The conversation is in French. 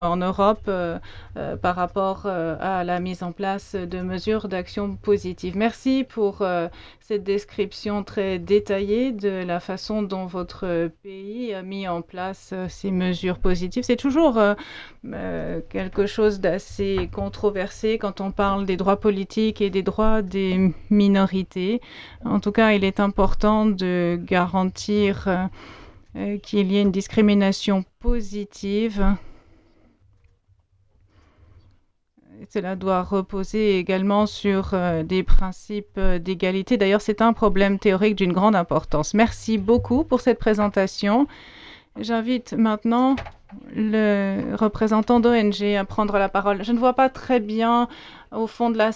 en Europe par rapport à la mise en place de mesures d'action positives. Merci pour cette description très détaillée de la façon dont votre pays a mis en place ces mesures positives. C'est toujours quelque chose d'assez controversé quand on parle des droits politiques et des droits des minorités. En tout cas, il est important de garantir qu'il y ait une discrimination positive. Cela doit reposer également sur des principes d'égalité. D'ailleurs, c'est un problème théorique d'une grande importance. Merci beaucoup pour cette présentation. J'invite maintenant le représentant d'ONG à prendre la parole. Je ne vois pas très bien au fond de la